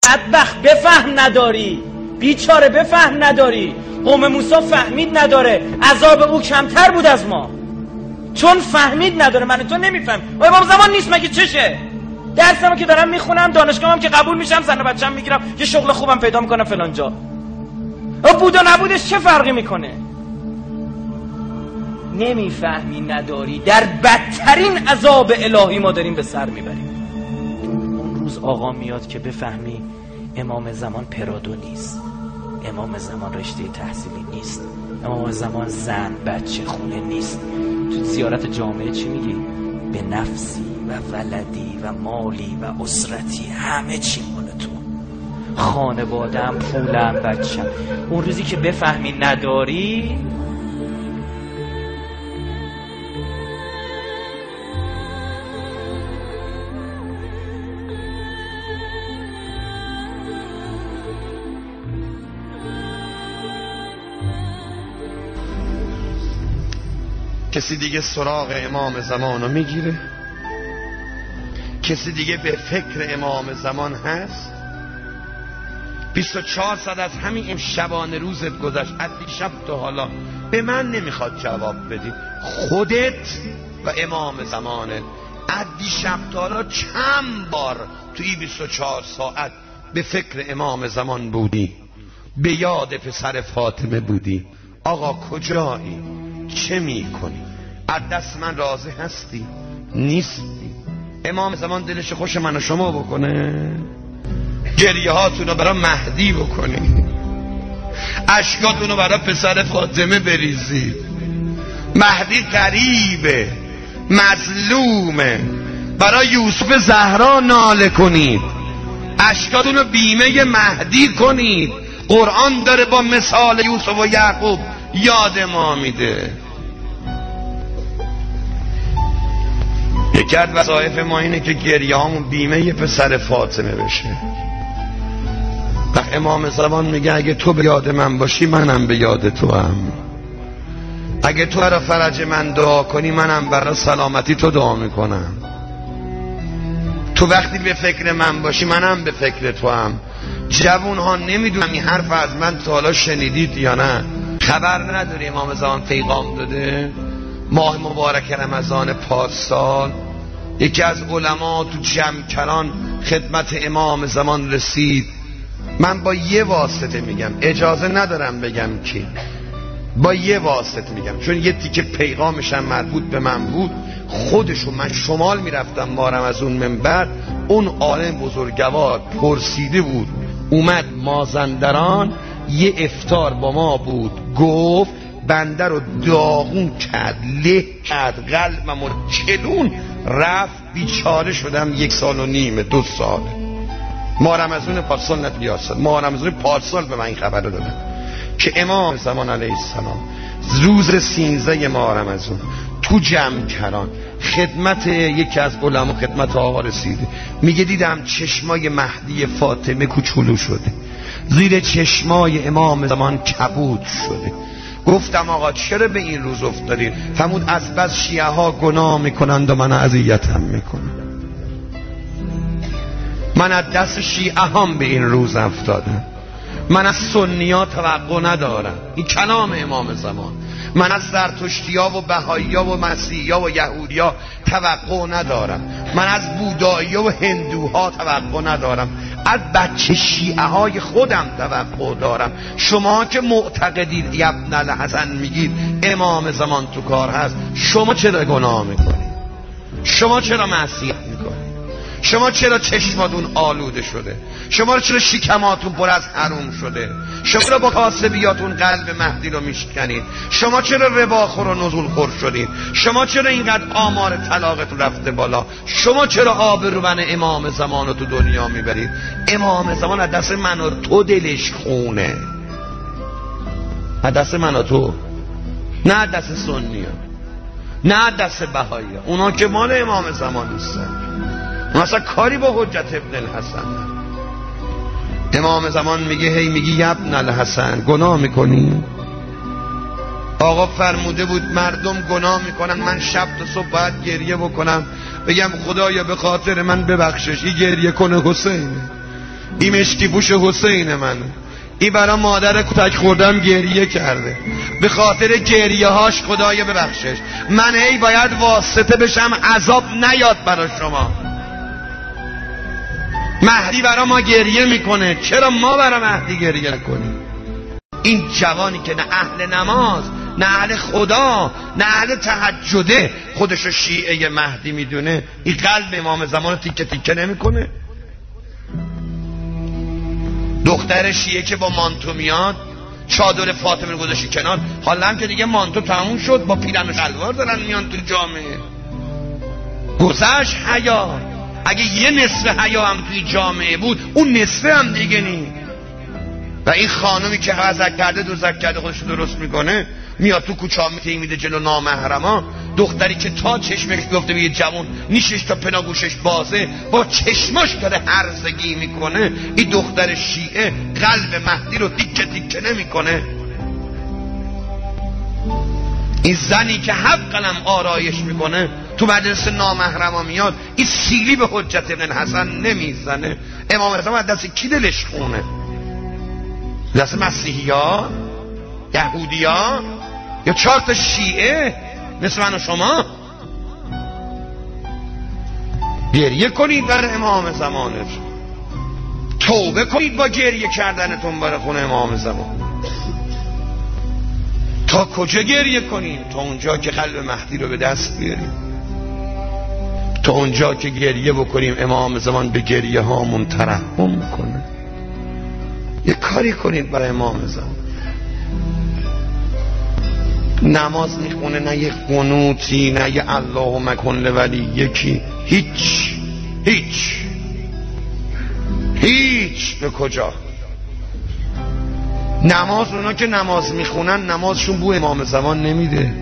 بدبخت بفهم نداری، بیچاره بفهم نداری. قوم موسی فهمید نداره، عذاب او کمتر بود از ما، چون فهمید نداره. من تو نمیفهم. امام زمان نیست مگه چشه؟ درسمو که دارم میخونم، دانشگاهم که قبول میشم، زن و بچه‌م میگیرم، یه شغل خوبم پیدا میکنم فلان جا. بود و نبودش چه فرقی میکنه؟ نمیفهمی نداری، در بدترین عذاب الهی ما داریم به سر میبریم. اون روز آقا میاد که بفهمی امام زمان پرادو نیست، امام زمان رشته تحصیلی نیست، امام زمان زن بچه خونه نیست. تو زیارت جامعه چی میگی؟ به نفسی و ولدی و مالی و اسرتی، همه چی مال تو، خانوادم، پولم، بچم. اون روزی که بفهمی نداری، کسی دیگه سراغ امام زمان رو میگیره؟ کسی دیگه به فکر امام زمان هست؟ 24 ساعت از همین شبانه روزت گذشت، از دیشب تا حالا. به من نمیخواد جواب بدی، خودت و امام زمانت از دیشب تا حالا چند بار توی 24 ساعت به فکر امام زمان بودی؟ به یاد پسر فاطمه بودی؟ آقا کجایی؟ چه میکنی؟ از دست من راضی هستی؟ نیستی؟ امام زمان دلش خوش من و شما بکنه؟ گریه هاتون رو برای مهدی بکنی، اشکاتون رو برای پسر فاطمه بریزید. مهدی غریبه، مظلومه، برای یوسف زهرا ناله کنید، اشکاتون رو بیمه مهدی کنید. قرآن داره با مثال یوسف و یعقوب یاد ما میده. یکی از وظایف ما اینه که گریه هامون بیمه پسر فاطمه بشه. و امام زمان میگه اگه تو به یاد من باشی، منم به یاد تو هم. اگه تو برای فرج من دعا کنی، منم برای سلامتی تو دعا میکنم. تو وقتی به فکر من باشی، منم به فکر تو هم. جوون ها نمیدونم این حرف از من تا حالا شنیدید یا نه؟ خبر نداری امام زمان پیغام داده؟ ماه مبارک رمضان پارسال یکی از علما تو جمکران خدمت امام زمان رسید. من با یه واسطه میگم، اجازه ندارم بگم کی، با یه واسطه میگم، چون یه تیکه پیغامش هم مربوط به من بود. خودشو من شمال میرفتم مارم از اون منبر، اون عالم بزرگوار پرسیده بود، اومد مازندران یه افطار با ما بود، گفت بنده رو داغون کرد، له کرد، قلبم رو چلون رفت، بیچاره شدم 1.5 سال 2 سال. ماه رمضان پارسال، نه بیاسال، ماه رمضان پارسال به من این خبر رو دادن که امام زمان علیه السلام روز 13 ماه رمضان تو جمکران خدمت یکی از علما، خدمت آقا رسیده. میگه دیدم چشمای مهدی فاطمه کوچولو شده، زیر چشمای امام زمان کبود شده. گفتم آقا چرا به این روز افتادید؟ فرمود از بس شیعه ها گناه میکنند و من اذیتم میکنم. من از دست شیعه هم به این روز افتادم. من از سنی ها توقع ندارم، این کلام امام زمان. من از زرتشتی ها و بهایی ها و مسیحی ها و یهودی ها توقع ندارم. من از بودایی ها و هندوها توقع ندارم. از بچه شیعه های خودم توقع دارم. شما که معتقدید ابن الحسن میگید امام زمان تو کار هست، شما چرا گناه میکنید؟ شما چرا معصیت میکنید؟ شما چرا چشماتون آلوده شده؟ شما چرا شکماتون پر از حروم شده؟ شما چرا با کاسبیاتون قلب مهدی رو میشکنید؟ شما چرا رباخور و نزول خور شدید؟ شما چرا اینقدر آمار طلاقتون رفته بالا؟ شما چرا آبرومن امام زمان رو تو دنیا میبرید؟ امام زمان از دست من و تو دلش خونه، از دست من و تو، نه از دست سنی ها، نه از دست بهایی ها. اونا که مال امام زمان نیستن، مثلا کاری با حجت ابن الحسن. امام زمان میگه هی میگی ابن الحسن گناه میکنی؟ آقا فرموده بود مردم گناه میکنن، من شب تا صبح باید گریه بکنم بگم خدایا به خاطر من ببخشش، این گریه کنه حسینه. این مشکی پوش حسین منه، این برای مادر کتک خوردم گریه کرده، به خاطر گریه هاش خدای ببخشش من هی باید واسطه بشم عذاب نیاد برای شما. مهدی برای ما گریه میکنه، چرا ما برای مهدی گریه نکنیم؟ این جوانی که نه اهل نماز نه اهل خدا نه اهل تهجده خودشو شیعه مهدی میدونه، این قلب امام زمان رو تیکه تیکه نمیکنه؟ دختر شیعه که با مانتو میاد چادر فاطمه رو گذاشتی کنار، حالا هم که دیگه مانتو تموم شد با پیرن و شلوار دارن میان تو جامعه. گذشت حیا، اگه یه نصف حیا هم توی جامعه بود اون نصف هم دیگه نی. و این خانومی که غزک کرده دوزک کرده خودش درست میکنه میاد تو کوچه میده جلو نامحرما، دختری که تا چشمش گفته به یه جوان نیشش تا پناگوشش بازه با چشماش داره هرزگی میکنه، این دختر شیعه قلب مهدی رو تیکه تیکه نمیکنه؟ این زنی که حقاً آرایش میکنه تو مجلس نامحرما میاد، این سیلی به حجت ابن الحسن نمیزنه. امام زمان دست کی دلش خونه؟ دست مسیحیا، یهودیا، یا 4 تا شیعه مثل من و شما؟ گریه کنید برای امام زمانش، توبه کنید با گریه کردنتون برای خون امام زمان. تا کجا گریه کنیم؟ تا اونجا که قلب مهدی رو به دست بیاریم، تا اونجا که گریه بکنیم امام زمان به گریه هامون ترحم کنه. یه کاری کنید برای امام زمان. نماز میخونه، نه یه قنوتی، نه یه اللهم کن لولی یکی، هیچ. به کجا؟ نماز، اونا که نماز میخونن نمازشون بو امام زمان نمیده.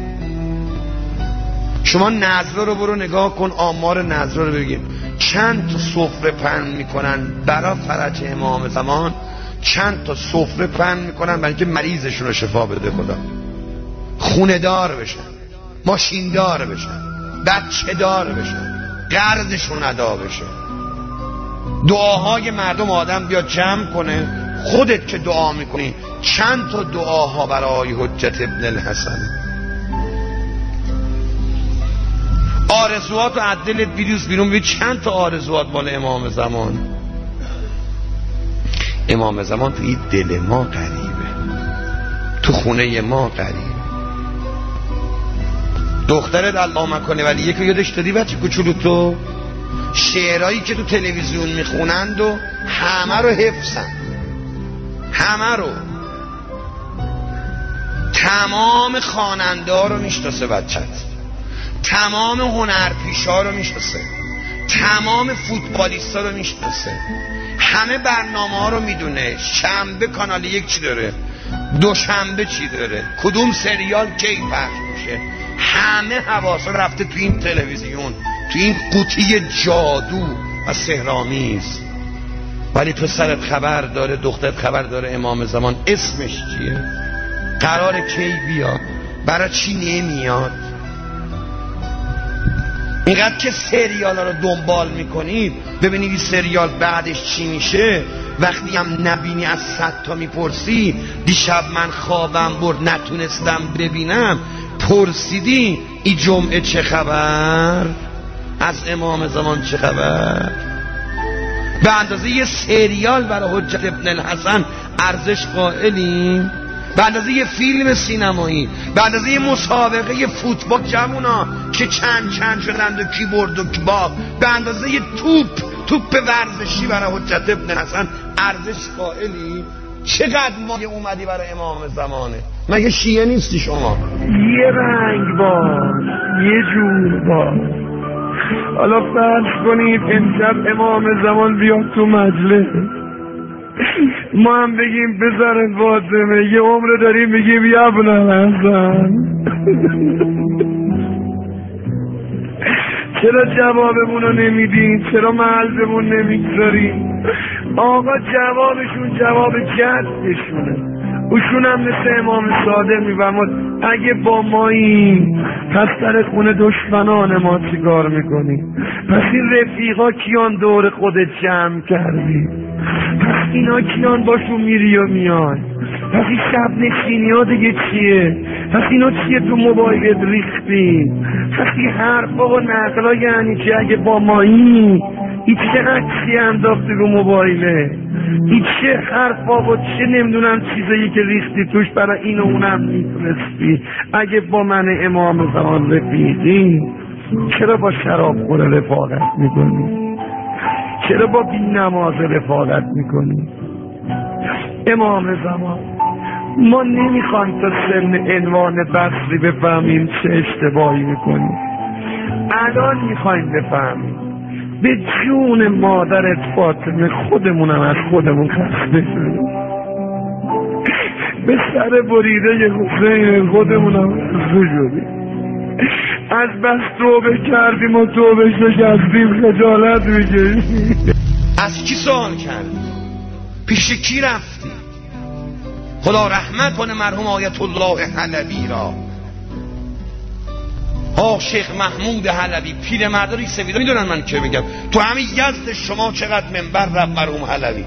شما نذر رو برو نگاه کن، آمار نذر رو بگیم چند تا سفره پهن میکنن برای فرج امام زمان، چند تا سفره پهن میکنن برای اینکه مریضشون رو شفا بده خدا، خونه دار بشن، ماشین دار بشن، بچه دار بشن، قرضشون ادا بشه. دعاهای مردم آدم بیاد جمع کنه، خودت که دعا میکنی چند تا دعاها برای حجت ابن الحسن. آرزوات و عدلت بیرون بید چند تا آرزوات مال امام زمان. امام زمان تو این دل ما قریبه، تو خونه ما قریبه. دخترت علامه کنه ولی یکی یادش دادی بچه کوچولو تو شعرهایی که تو تلویزیون میخونند و همه رو حفظن، همه رو، تمام خواننده ها رو میشناسه بچت، تمام هنرپیشا رو میشناسه، تمام فوتبالیستا رو میشناسه، همه برنامه ها رو میدونه، شنبه کانال 1 چی داره، دوشنبه چی داره، کدوم سریال کی پخش میشه، همه حواسا رفته تو این تلویزیون، تو این قوطی جادو و سحرآمیز. ولی تو سرت خبر داره، دخترت خبر داره امام زمان اسمش چیه، قرار کی بیاد، برای چی نمیاد. اینقدر که سریال ها رو دنبال میکنید ببینید این سریال بعدش چی میشه. وقتی هم نبینی از 100 تا میپرسی، دیشب من خوابم برد نتونستم ببینم، پرسیدی این جمعه چه خبر، از امام زمان چه خبر. به اندازه یه سریال برای حجت ابن الحسن ارزش قائلیم، به اندازه یه فیلم سینمایی، به اندازه یه مسابقه فوتبال جمعونا که چند شدند و کی برد و کی باخت، به اندازه یه توپ ورزشی برای حجت ابن الحسن ارزش قائلی. چقدر مایه اومدی برای امام زمانه؟ مگه شیعه نیستی شما؟ یه رنگ باز، یه جور باز. حالا فرض کنید امشب امام زمان بیاد تو مجلس، ما هم بگیم پسر فاطمه یه عمر داریم بگیم یا ابوالحسن، چرا جوابمون رو نمیدین؟ چرا محلمون نمیگذارین؟ آقا جوابشون جواب جدشونه، اوشون هم مثل امام صادق میفرماد اگه با ماییم پس در خونه دشمنان ما چیکار میکنی؟ پس این رفیقا کیان دور خودت جمع کردی؟ پس اینا کیان باشون میری و میای؟ پس این شب نشینی ها دیگه چیه؟ پس اینا چیه تو موبایلت ریختی؟ پس این حرفا و نقلا یعنی چی؟ اگه با مایی این چه عکسی انداختی رو موبایله؟ این چه حرفا و چه نمیدونم چیزایی که ریختی توش برای این و اونم میفرستی؟ اگه با من امام زمان رفیقی چرا با شراب خور رفاقت میکنی؟ چرا با بی نماز رفاقت میکنی؟ امام زمان ما نمیخوایم تا سن عنوان بصری بفهمیم چه اشتباهی میکنیم. الان میخوایم بفهمیم. به جون مادرت فاطمه خودمونم از خودمون خسته شدیم. به سر بریده حسین خودمونم خسته شدیم. از بس توبه کردیم و توبه شکستیم خجالت میکشیم. از کی سوال کردی؟ پیش کی رفتی؟ خدا رحمت کنه مرحوم آیت الله حلبی را. شیخ محمود حلبی پیرمردای سفیدا میدونن من که میگم. تو همین یزد شما چقدر منبر رفت مرحوم حلبی،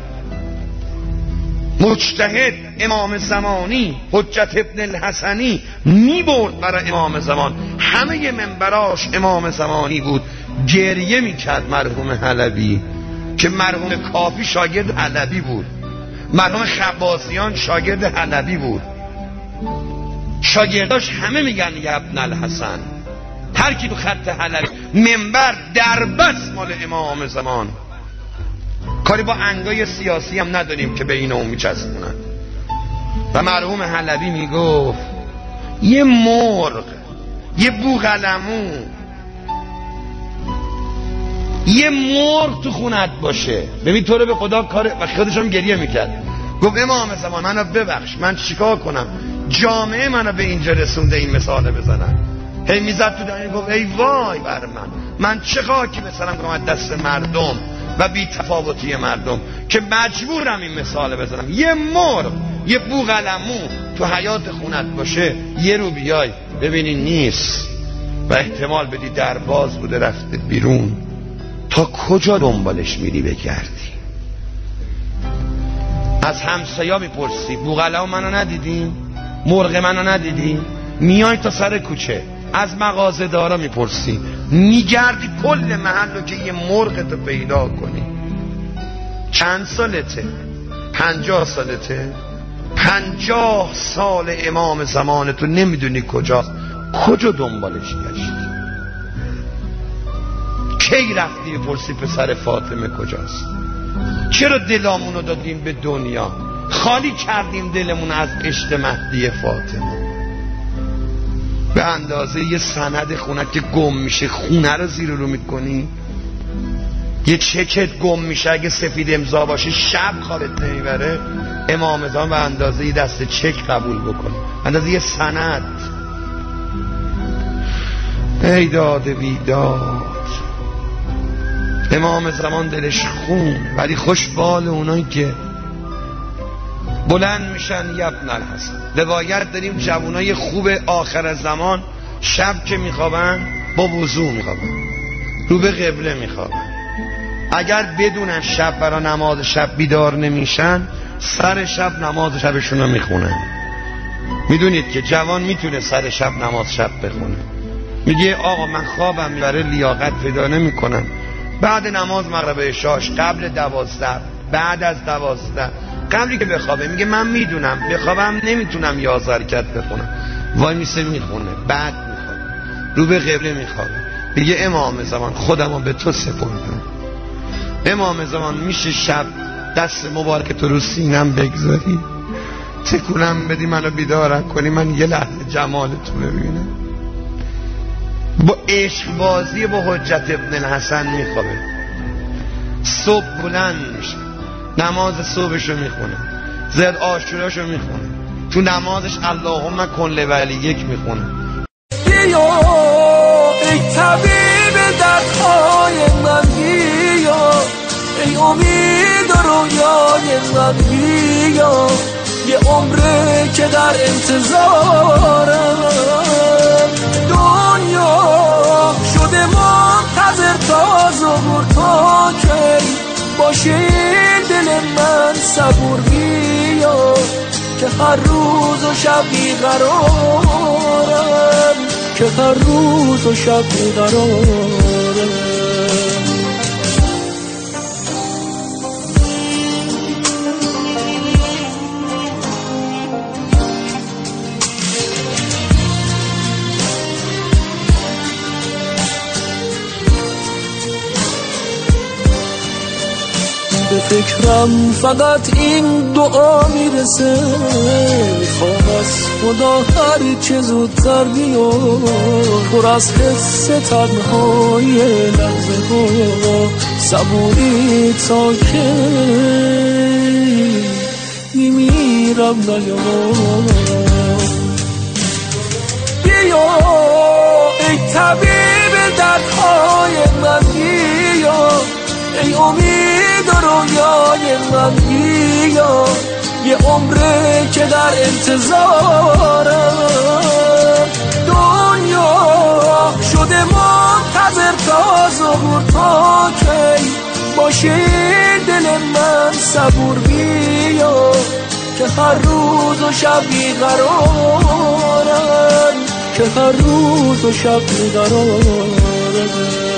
مجتهد امام زمانی حجت ابن الحسنی میبرد برای امام زمان، همه منبراش امام زمانی بود. گریه میکرد مرحوم حلبی که مرحوم کافی شاگرد حلبی بود، مرحوم خبازیان شاگرد حلبی بود. شاگرداش همه میگن یا ابن الحسن، هر کی تو خط حلبی منبر دربست مال امام زمان. کاری با انگای سیاسی هم نداریم که به این اون میچسبونن. و مرحوم حلبی میگفت یه مرغ، یه بوقلمون، یه مرغ تو خونت باشه ببین تو رو به خدا کار. و خودش هم گریه میکرد. گفت امام زمان منو ببخش، من چیکار کنم؟ جامعه منو به اینجا رسونده این مثال بزنن. هی میزد تو دهنی گفت ای وای بر من چه خاکی مثلا کنم از دست مردم و بی تفاوتی مردم که مجبورم این مثال بزنم. یه مرغ، یه بوقلمون تو حیات خونت باشه، یه رو بیای ببینی نیست و احتمال بدی در باز بوده رفته بیرون، تا کجا دنبالش میری بگردی؟ از همسایا میپرسی بوقلمون منو ندیدیم؟ مرغ منو ندیدیم؟ میای تا سر کوچه از مغازه دارا میپرسی، میگردی کل محل رو که یه مرغ تو پیدا کنی. چند سالته؟ 50 سالته؟ 50 سال امام زمان تو نمیدونی کجاست؟ کجا دنبالش گشتی؟ کی رفتی بپرسی پسر فاطمه کجاست؟ چرا دلامونو دادیم به دنیا؟ خالی کردیم دلمون از عشق مهدی فاطمه. به اندازه یه سند خونه که گم میشه خونه رو زیر رو میکنی، یه چکت گم میشه اگه سفید امضا باشه شب خوابت نمیبره، امام زمان به اندازه یه دست چک قبول بکنه، اندازه یه سند. ای داد بیداد، امام زمان دلش خون، ولی خوش بال اونایی که بلند میشن ابن الحسن. روایت داریم جوانای خوب آخر زمان شب که میخوابن با وضو میخوابن، رو به قبله میخوابن. اگر بدونن شب برای نماز شب بیدار نمیشن، سر شب نماز شبشون رو میخونن. میدونید که جوان میتونه سر شب نماز شب بخونه. میگه آقا من خوابم میبره لیاقت پیدا نمیکنم، بعد نماز مغرب عشاش، قبل 12، بعد از 12، قبلی که بخوابه میگه من میدونم بخوابم نمیتونم 11 رکعت بخونم، وای میسه میخونه، بعد میخوابه، رو به قبله میخوابه. میگه امام زمان خودمو به تو سپردم. امام زمان میشه شب دست مبارک تو رو سینم بگذاری، تکونم بدی منو بیدارم کنی، من یه لحظه جمالتو ببینم. با عشق بازی با حجت ابن الحسن میخوابه. صبح بلند میشه، نماز صبحشو میخونه، زد عاشوراشو میخونه، تو نمازش اللهم کن لولیک میخونه. بیا ای طبیب دردهای من، بیا ای امید و رویای من، بیا یه عمره که در انتظارم. دنیا شده منتظر تا ظهور، تا کی باشه دل من صبور بیا که هر روز و شب بیقرارم، که هر روز و شب بیقرارم. به فکرم فقط این دعا میرسه، میخوام از خدا هر چه زودتر بیاد، پر از حس تنهای لحظه ها، صبوری تا که میمیرم نیاد. بیا ای طبیب دردهای من، بیا ای امید و رویای من، بیا یه عمره که در انتظارم. دنیا شده منتظر تا ظهور، تا کی باشه دل من صبور بیا که هر روز و شب بیقرارم، که هر روز و شب بیقرارم.